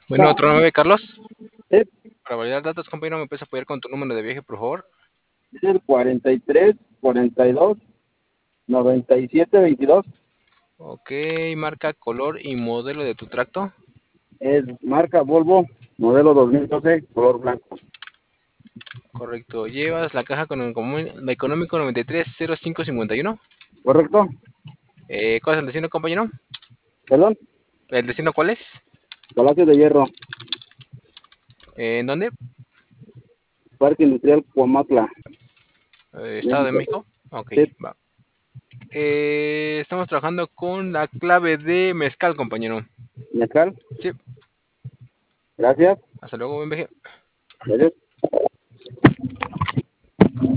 Bueno, No, otro 9, Carlos. es, Para validar datos, compañero, ¿me puedes apoyar con tu número de viaje, por favor? es el 43, 42, 97, 22. Ok, marca, color y modelo de tu tracto. Es marca Volvo, modelo 2012, color blanco. Correcto. Llevas la caja con el económico 930551. ¿Correcto? ¿Cuál es el destino, compañero? Perdón, ¿El destino cuál es? Palacio de Hierro, ¿En dónde? Parque Industrial Cuamatla, Estado de México. México. Ok, Sí, va. Estamos trabajando con la clave de mezcal, compañero. Mezcal, Sí, gracias. hasta luego, buen viaje. Adiós.